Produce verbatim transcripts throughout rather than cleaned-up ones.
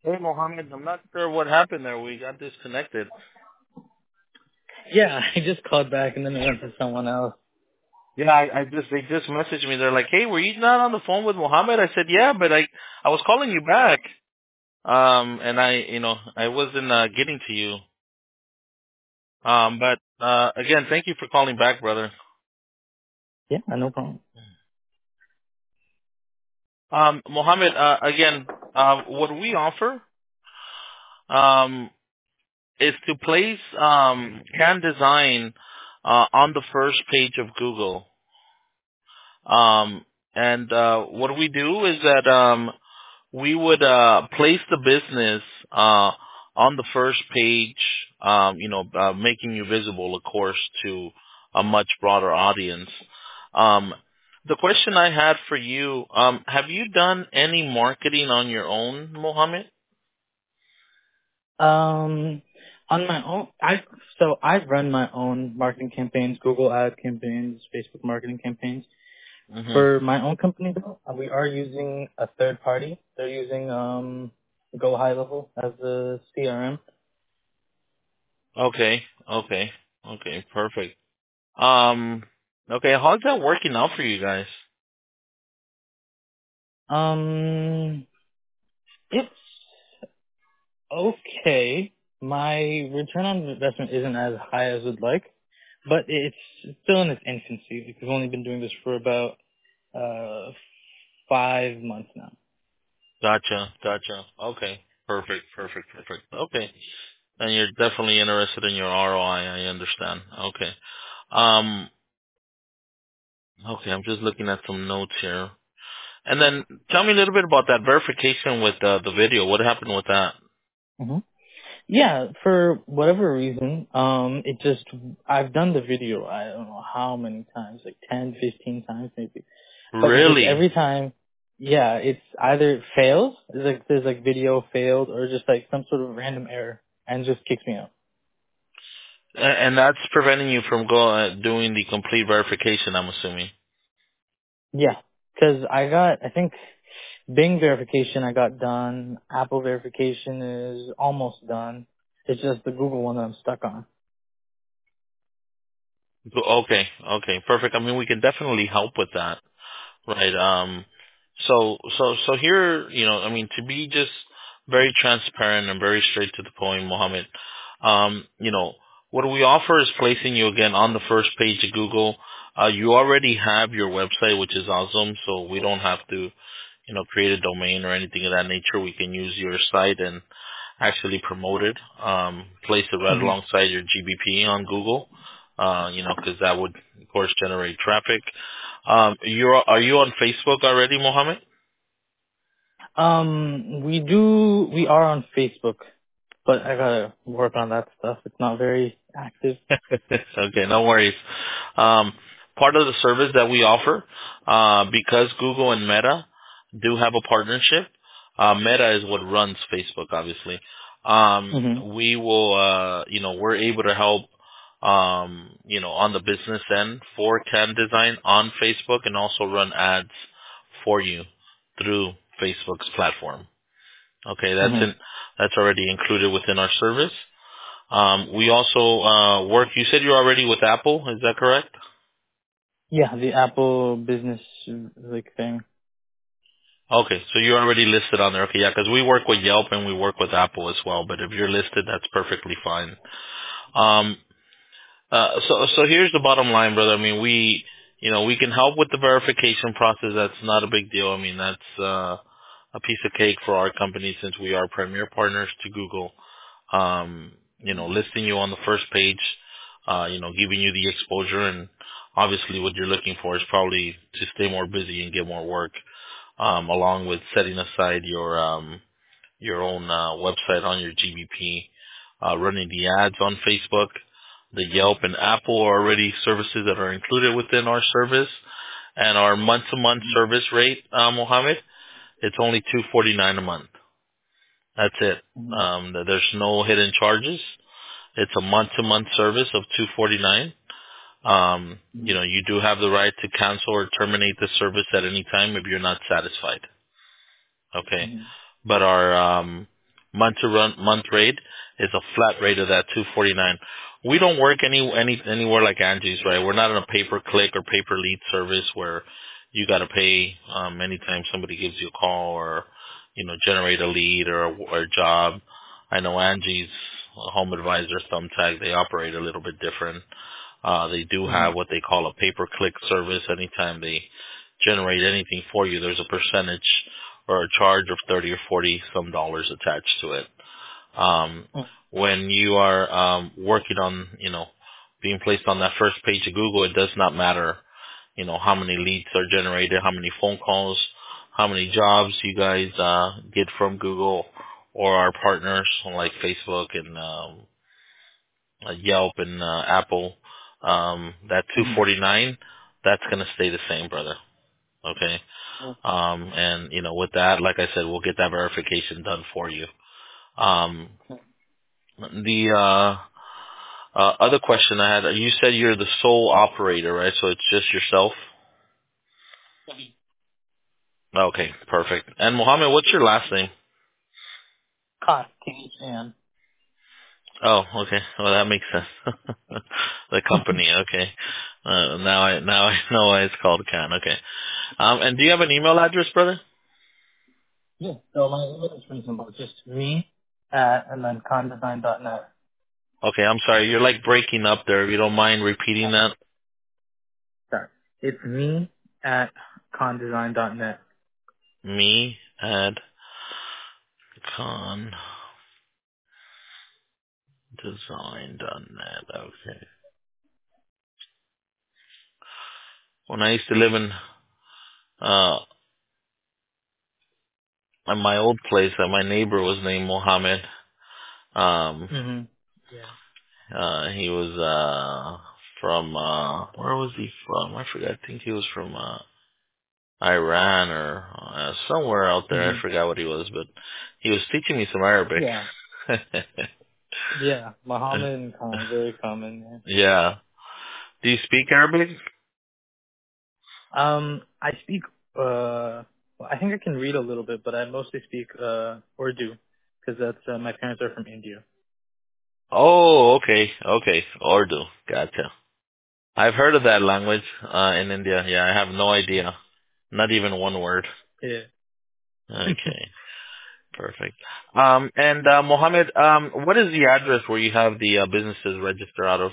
Hey, Mohammed, I'm not sure what happened there. We got disconnected. Yeah, I just called back and then it went to someone else. Yeah, I, I just they just messaged me. They're like, "Hey, were you not on the phone with Mohammed?" I said, "Yeah, but I I was calling you back, um, and I you know I wasn't uh, getting to you. Um, but uh, again, thank you for calling back, brother. Yeah, no problem. Um, Mohammed, uh, again, uh, what we offer um is to place um Can Design uh, on the first page of Google. Um, and uh, what we do is that um, we would uh, place the business uh, on the first page, um, you know, uh, making you visible, of course, to a much broader audience. Um, the question I had for you, um, have you done any marketing on your own, Mohammed? Um, on my own, I so I've run my own marketing campaigns, Google ad campaigns, Facebook marketing campaigns. hmm For my own company, though, uh, we are using a third party. They're using um Go High Level as the C R M. Okay, okay, okay, perfect. Um, okay, how's that working out for you guys? Um, it's okay. My return on investment isn't as high as I'd like, but it's still in its infancy. We've only been doing this for about uh five months now. Gotcha, gotcha. Okay, perfect, perfect, perfect. Okay, and you're definitely interested in your R O I. I I understand. Okay. Um. Okay, I'm just looking at some notes here. And then tell me a little bit about that verification with uh, the video. What happened with that? hmm Yeah, for whatever reason, um, it just I've done the video. I don't know how many times, like ten, fifteen times maybe. But it just Really? every time, yeah, it's either it fails, it's like there's like video failed, or just like some sort of random error, and just kicks me out. A- And that's preventing you from go uh, doing the complete verification, I'm assuming. Yeah, because I got, I think Bing verification I got done. Apple verification is almost done. It's just the Google one that I'm stuck on. Go- Okay, okay, perfect. I mean, we can definitely help with that. Right. Um, so, so, so here, you know, I mean, to be just very transparent and very straight to the point, Mohammed, um, you know, what we offer is placing you again on the first page of Google. Uh, you already have your website, which is awesome. So we don't have to, you know, create a domain or anything of that nature. We can use your site and actually promote it, um, place it right hmm alongside your G B P on Google, uh, you know, because that would, of course, generate traffic. Um, you're are you on Facebook already, Mohammed? Um, we do, we are on Facebook, but I gotta work on that stuff. It's not very active. Okay, no worries. Um, part of the service that we offer, uh, because Google and Meta do have a partnership. Uh, Meta is what runs Facebook, obviously. Um, hmm we will, uh, you know, we're able to help, um, you know, on the business end for Can Design on Facebook and also run ads for you through Facebook's platform. Okay, that's hmm in, that's already included within our service. Um, we also uh, work. You said you're already with Apple. Is that correct? Yeah, the Apple business like thing. Okay, so you're already listed on there. Okay, yeah, because we work with Yelp and we work with Apple as well. But if you're listed, that's perfectly fine. Um, uh, so so here's the bottom line, brother. I mean, we you know we can help with the verification process. That's not a big deal. I mean, that's uh, a piece of cake for our company since we are premier partners to Google. um, you know, listing you on the first page, uh, you know, giving you the exposure, and obviously what you're looking for is probably to stay more busy and get more work, um, along with setting aside your um, your own uh, website on your G B P, uh, running the ads on Facebook. The Yelp and Apple are already services that are included within our service, and our month-to-month service rate, uh, Mohammed, it's only two forty-nine a month. That's it. hmm Um, th- there's no hidden charges. It's a month-to-month service of two forty-nine. Um, you know, you do have the right to cancel or terminate the service at any time if you're not satisfied. Okay, hmm but our um, month to run month rate is a flat rate of that two forty-nine. We don't work any any anywhere like Angie's, right? We're not in a pay per click or pay per lead service where you got to pay um, anytime somebody gives you a call or you know generate a lead or a, or a job. I know Angie's Home Advisor, Thumbtack, they operate a little bit different. Uh, they do Mm-hmm. have what they call a pay per click service. Anytime they generate anything for you, there's a percentage or a charge of thirty or forty some dollars attached to it. Um, when you are um, working on, you know, being placed on that first page of Google, it does not matter, you know, how many leads are generated, how many phone calls, how many jobs you guys uh, get from Google or our partners like Facebook and um, uh, Yelp and uh, Apple. Um, that Mm-hmm. two forty-nine, that's going to stay the same, brother. Okay. Mm-hmm. Um, and you know, with that, like I said, we'll get that verification done for you. Um, the uh, uh, other question I had, you said you're the sole operator, right? So it's just yourself. Okay, perfect. And Mohammed, what's your last name? Cost, T H N. Oh, okay. Well, that makes sense. The company, okay. Uh, now I now I know why it's called Khan. Okay. Um, and do you have an email address, brother? Yeah. So my email is pretty simple. Just me at and then condesign dot net. Okay, I'm sorry. You're like breaking up there. If you don't mind repeating that. Sorry. It's me at condesign dot net. Me at condesign dot net. Okay. When I used to live in uh in my old place, uh, my neighbor was named Mohammed. Um, Mm-hmm. Yeah. uh, he was uh from uh where was he from? I forgot. I think he was from uh Iran or uh, somewhere out there. Mm-hmm. I forgot what he was, but he was teaching me some Arabic. Yeah. Yeah. Muhammad and Khan, very common. Yeah. Yeah. Do you speak Arabic? Um, I speak, uh, well, I think I can read a little bit, but I mostly speak, uh, Urdu, because that's, uh, my parents are from India. Oh, okay, okay. Urdu. Gotcha. I've heard of that language uh, in India. Yeah, I have no idea. Not even one word. Yeah. Okay, perfect. Um, and uh, Mohammed, um, what is the address where you have the uh, businesses registered out of?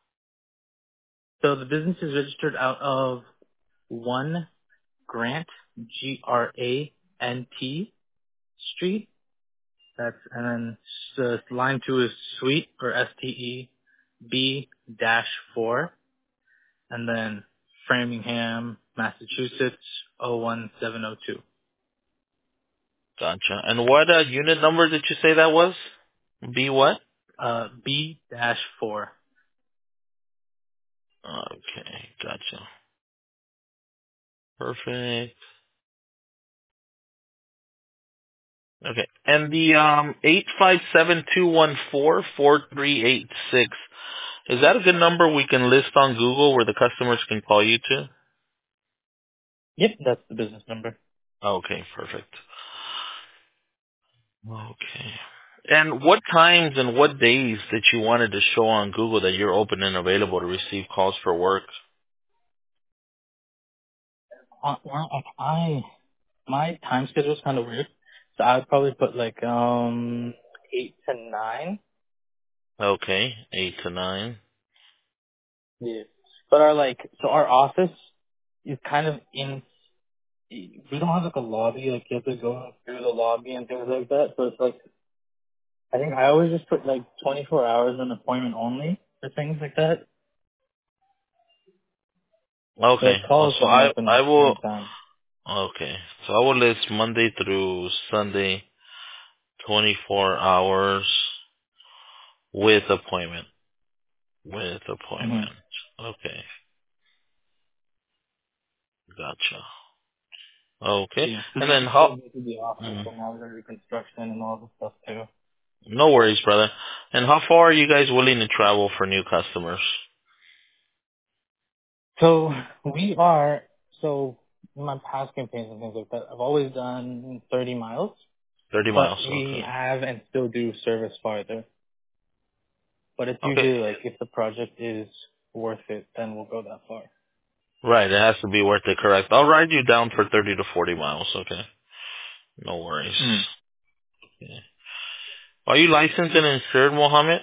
So the business is registered out of one Grant, G R A N T Street. That's, and then the line two is Suite, or S T E, B dash four, and then Framingham, Massachusetts, oh one seven oh two. Gotcha. And what uh, unit number did you say that was? B what? Uh, B dash four. Okay, gotcha. Perfect. Okay. And the um eight five seven two one four four three eight six. Is that a good number we can list on Google where the customers can call you to? Yep, that's the business number. Okay, perfect. Okay. And what times and what days that you wanted to show on Google that you're open and available to receive calls for work? Uh, well, I, I my time schedule is kind of weird, so I would probably put like um eight to nine. Okay, eight to nine. Yeah. But our like so our office is kind of in. We don't have like a lobby, like you have to go through the lobby and things like that. So it's like I think I always just put like twenty-four hours on appointment only for things like that. Okay, But well, calls so can I happen I will. anytime. Okay, so I will list Monday through Sunday, twenty-four hours with appointment. With Mm-hmm. appointment. Okay, gotcha. Okay, Yeah, because and we then just got how? to go to the office, mm, and now we're doing construction and all this stuff too. No worries, brother. And how far are you guys willing to travel for new customers? So we are so in my past campaigns and things like that, I've always done thirty miles. thirty but miles. we Okay. have and still do service farther. But it's Okay. usually like if the project is worth it, then we'll go that far. Right. It has to be worth it. Correct. I'll ride you down for thirty to forty miles. Okay. No worries. Mm. Okay. Are you licensed and insured, Mohammed?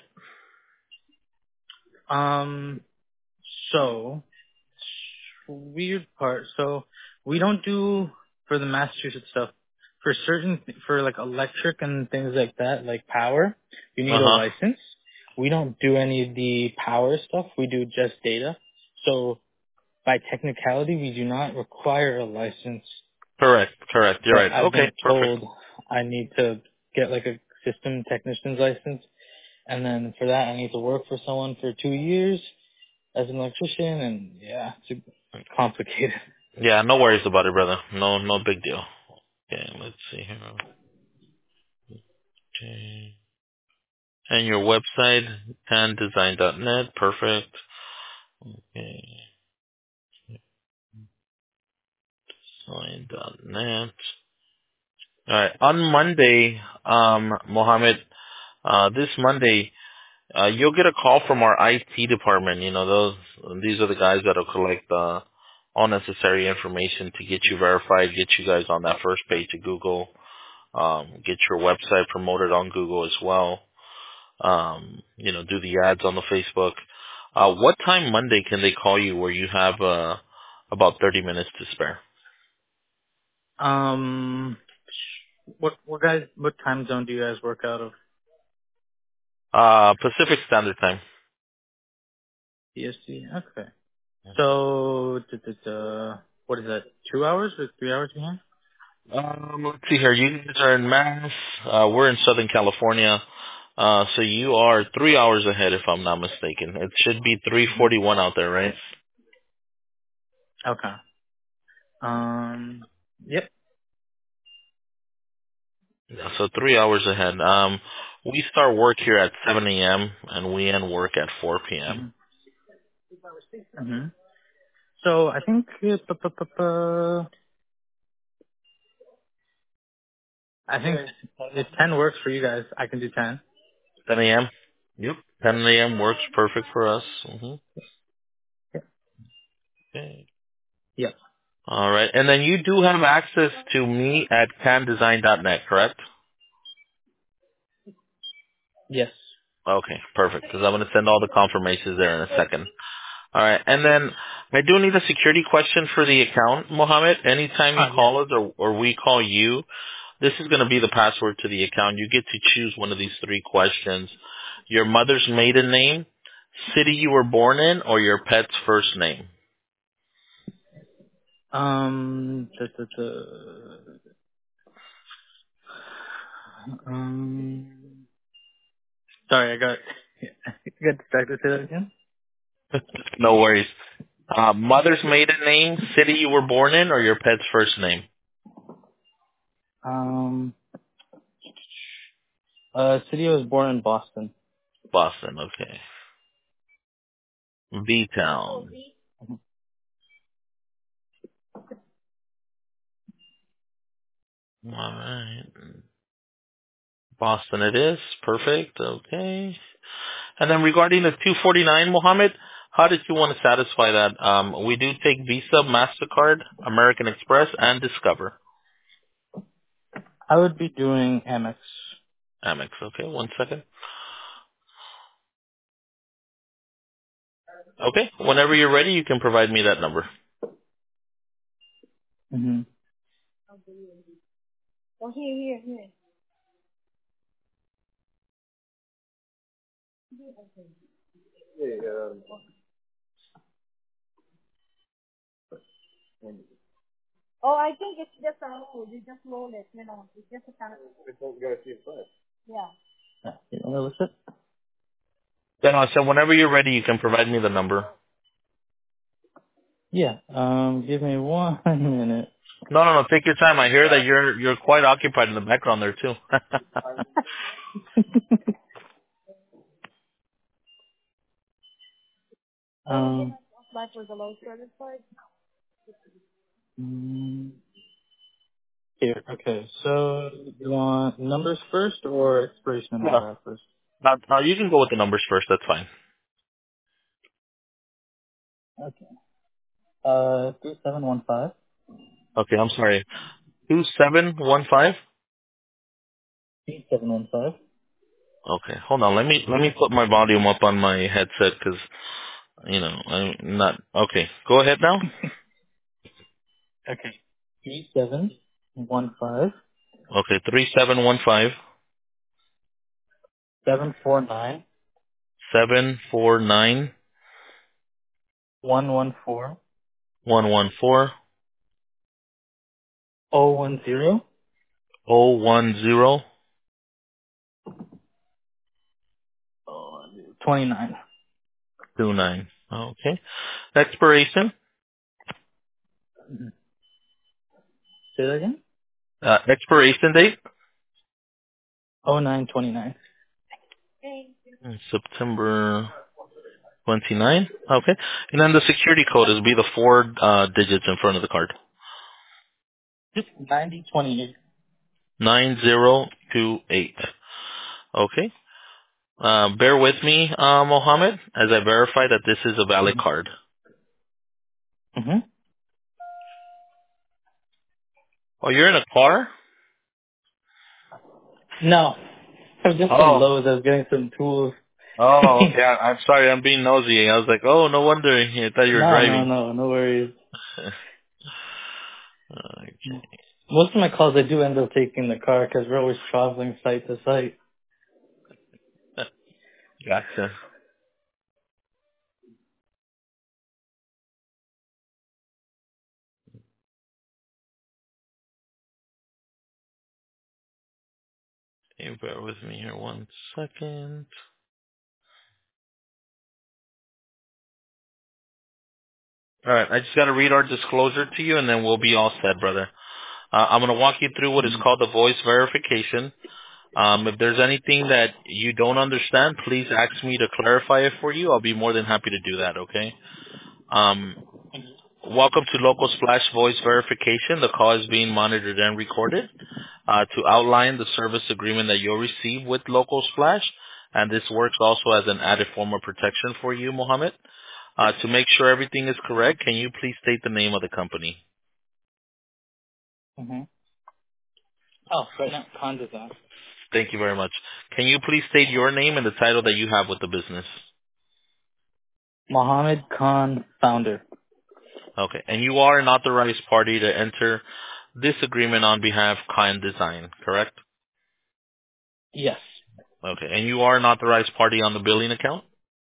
Um. So weird part. So we don't do for the Massachusetts stuff. For certain, for like electric and things like that, like power, you need Uh a huh. license. We don't do any of the power stuff. We do just data. So by technicality, we do not require a license, Correct. Correct. You're but right. I've Okay. been Perfect. told I need to get like a system technician's license. And then for that, I need to work for someone for two years as an electrician. And yeah, it's complicated. Yeah. No worries about it, brother. No. No big deal. Okay. Let's see here. Okay. And your website, tan design dot net. Perfect. Okay. design dot net. All right. On Monday, um, Mohammed, uh, this Monday, uh, you'll get a call from our I T department. You know, those these are the guys that'll collect uh, all necessary information to get you verified, get you guys on that first page of Google, um, get your website promoted on Google as well. Um, you know, do the ads on the Facebook. Uh, what time Monday can they call you where you have uh, about thirty minutes to spare? Um, what what guys? What time zone do you guys work out of? Uh, Pacific Standard Time. P S T. Okay. So, duh, duh, duh, what is that? Two hours or three hours behind? Um, let's see here. You guys are in Mass. Uh, we're in Southern California. Uh, so you are three hours ahead, if I'm not mistaken. It should be three hmm forty-one out there, right? Okay. Um. Yep. Yeah, so three hours ahead. Um, we start work here at seven a m and we end work at four p m. hmm hmm So I think uh, pu- pu- pu- pu- I think if ten works for you guys, I can do ten. ten a m. Yep. ten a m works perfect for us. hmm Yep. Okay. Yep. All right. And then you do have access to me at can design dot net, correct? Yes. Okay, perfect. Because I'm going to send all the confirmations there in a second. All right. And then I do need a security question for the account, Mohammed. Anytime you Ah, yeah. call us or, or we call you, this is going to be the password to the account. You get to choose one of these three questions. Your mother's maiden name, city you were born in, or your pet's first name. Um. duh, duh, duh. Um. Sorry, I got got distracted. Say that again. No worries. Uh, mother's maiden name, city you were born in, or your pet's first name. Um. Uh, city I was born in Boston. Boston, okay. B-Town. All right. Boston it is. Perfect. Okay. And then regarding the two forty-nine, Mohammed, how did you want to satisfy that? Um, we do take Visa, MasterCard, American Express, and Discover. I would be doing Amex. Amex. Okay, one second. Okay, whenever you're ready, you can provide me that number. Mm-hmm. Yeah, you know, what's it? Then I said, whenever you're ready, you can provide me the number. Yeah. Um, give me one minute. No, no, no. Take your time. I hear that you're you're quite occupied in the background there too. Um. mm, Here. Okay. So you want numbers first or expiration and all No. that first? Now, now you can go with the numbers first. That's fine. Okay. Uh, three seven one five. Okay, I'm sorry. Two seven one five. Three seven one five. Okay, hold on. Let me let me put my volume up on my headset because you know I'm not. Okay, go ahead now. Okay. Three seven one five Okay, three seven one five seven four nine seven four nine one one four one one four oh one zero oh one zero twenty nine. two nine. Okay. Expiration. Say that again. Uh, expiration date. Oh nine twenty nine. September twenty nine. Okay. And then the security code is be the four uh, digits in front of the card. Just ninety twenty eight. Nine zero two eight. Okay. Uh, bear with me, uh, Mohammed, as I verify that this is a valid Mm-hmm. card. Mm-hmm. Oh, you're in a car? No. I was just in Oh. Lowe's. I was getting some tools. Oh, okay. I, I'm sorry. I'm being nosy. I was like, oh, no wonder. I thought you were no, no, driving. no. No worries. Okay. Most of my calls, I do end up taking the car because we're always traveling site to site. Gotcha. Hey, bear with me here one second. All right. I just got to read our disclosure to you, and then we'll be all set, brother. Uh, I'm going to walk you through what is Mm-hmm. called the voice verification. Um, if there's anything that you don't understand, please ask me to clarify it for you. I'll be more than happy to do that, okay? Um, welcome to Local Splash Voice Verification. The call is being monitored and recorded uh, to outline the service agreement that you'll receive with Local Splash, and this works also as an added form of protection for you, Mohammed. Uh, to make sure everything is correct, can you please state the name of the company? Mm-hmm. Oh, right now, Con Design. Thank you very much. Can you please state your name and the title that you have with the business? Mohammed Khan, founder. Okay. And you are an authorized party to enter this agreement on behalf of Kind Design, correct? Yes. Okay. And you are an authorized party on the billing account?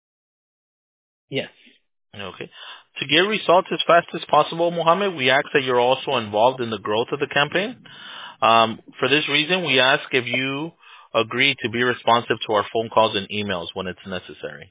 Yes. Okay. To get results as fast as possible, Mohammed, we ask that you're also involved in the growth of the campaign. Um, for this reason, we ask if you agree to be responsive to our phone calls and emails when it's necessary.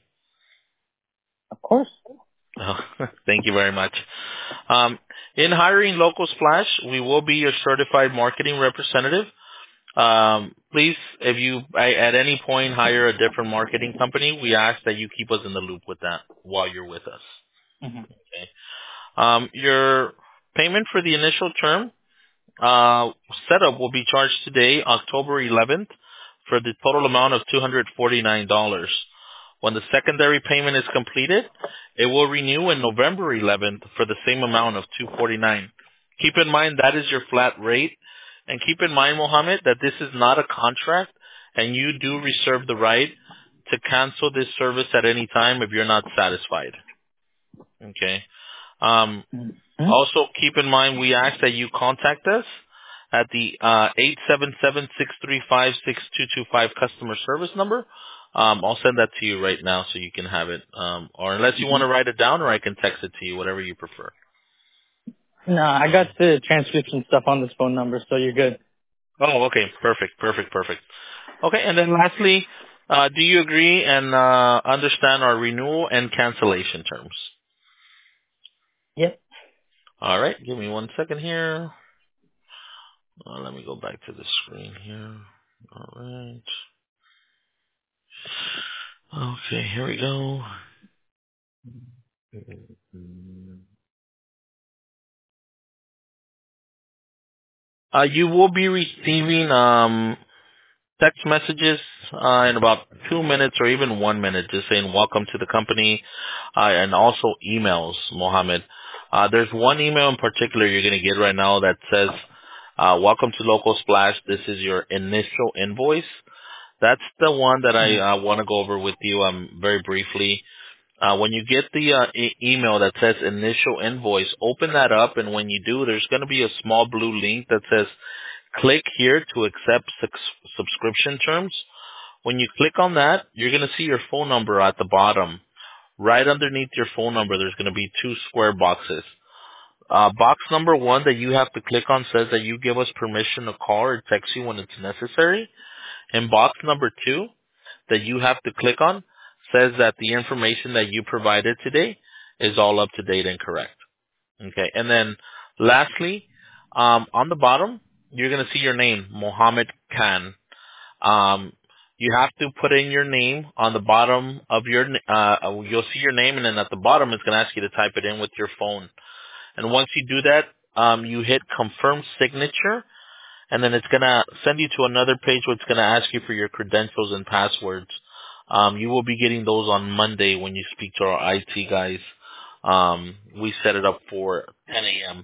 Of course. Oh, thank you very much. Um, in hiring Local Splash, we will be your certified marketing representative. Um, please, if you I, at any point hire a different marketing company, we ask that you keep us in the loop with that while you're with us. Mm-hmm. Okay. Um, your payment for the initial term uh, setup will be charged today, October eleventh, for the total amount of two hundred forty-nine dollars. When the secondary payment is completed, it will renew in November eleventh for the same amount of two hundred forty-nine dollars. Keep in mind that is your flat rate. And keep in mind, Mohammed, that this is not a contract, and you do reserve the right to cancel this service at any time if you're not satisfied. Okay. Um, Mm-hmm. also, keep in mind we ask that you contact us at the uh, eight seven seven, six three five, six two two five customer service number. Um, I'll send that to you right now so you can have it. Um, or unless you want to Mm-hmm. write it down, or I can text it to you, whatever you prefer. No, I got the transcription stuff on this phone number, so you're good. Oh, okay. Perfect, perfect, perfect. Okay, and then lastly, uh, do you agree and uh, understand our renewal and cancellation terms? Yep. All right, give me one second here. Uh, let me go back to the screen here. All right. Okay, here we go. Uh, you will be receiving um, text messages uh, in about two minutes or even one minute, just saying welcome to the company, uh, and also emails, Mohammed. Uh, there's one email in particular you're going to get right now that says, uh, welcome to Local Splash. This is your initial invoice. That's the one that I uh, want to go over with you um, very briefly. Uh, when you get the uh, e- email that says initial invoice, open that up, and when you do, there's going to be a small blue link that says click here to accept sub- subscription terms. When you click on that, you're going to see your phone number at the bottom. Right underneath your phone number, there's going to be two square boxes. Uh, box number one that you have to click on says that you give us permission to call or text you when it's necessary. And box number two that you have to click on says that the information that you provided today is all up to date and correct. Okay. And then lastly, um, on the bottom, you're going to see your name, Mohammed Khan. Um, you have to put in your name on the bottom of your, uh, you'll see your name, and then at the bottom it's going to ask you to type it in with your phone. And once you do that, um, you hit confirm signature, and then it's going to send you to another page where it's going to ask you for your credentials and passwords. Um, you will be getting those on Monday when you speak to our I T guys. Um, we set it up for ten a.m.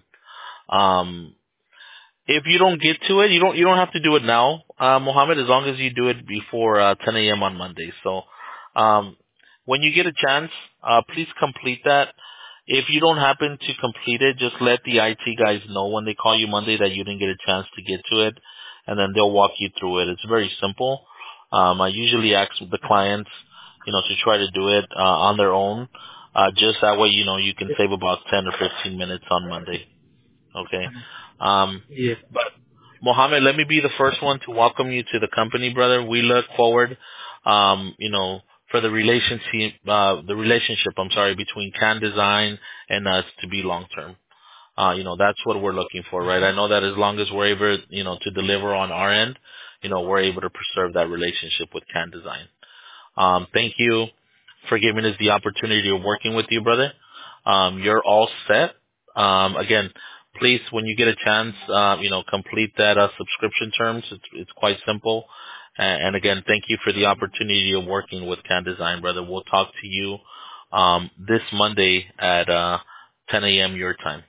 Um, if you don't get to it, you don't you don't have to do it now, uh, Mohammed, as long as you do it before uh, ten a.m. on Monday. So um, when you get a chance, uh, please complete that. If you don't happen to complete it, just let the I T guys know when they call you Monday that you didn't get a chance to get to it, and then they'll walk you through it. It's very simple. Um, I usually ask the clients, you know, to try to do it uh, on their own. Uh, just that way, you know, you can save about ten or fifteen minutes on Monday. Okay. Um, Yeah. but Mohammed, let me be the first one to welcome you to the company, brother. We look forward, um, you know, for the relationship, uh, the relationship, I'm sorry, between Can Design and us to be long term. Uh, you know, that's what we're looking for, right? I know that as long as we're able, you know, to deliver on our end, you know, we're able to preserve that relationship with Can Design. Um, thank you for giving us the opportunity of working with you, brother. Um, you're all set. Um, again, please, when you get a chance, uh, you know, complete that uh, subscription terms. It's it's quite simple. And, and again, thank you for the opportunity of working with Can Design, brother. We'll talk to you um, this Monday at uh, ten a.m. your time.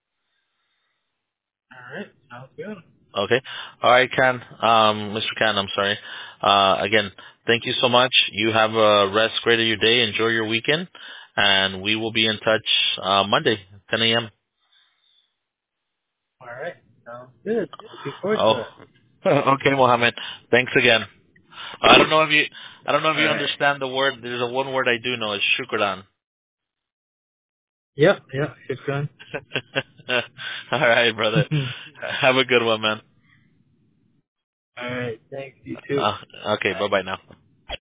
All right. Sounds good. Okay. All right, Can. Um, Mister Can, I'm sorry. Uh, again, thank you so much. You have a rest great of your day. Enjoy your weekend. And we will be in touch uh, Monday, ten a.m. All right. Sounds good. Looking forward to Oh, it. okay, Mohammed. Thanks again. I don't know if you, I don't know if All you right. understand the word. There's a one word I do know. It's shukran. Yep. Yep. Shukran. All right, brother. Have a good one, man. All right. Thanks. You too. Uh, okay, Bye. bye bye now.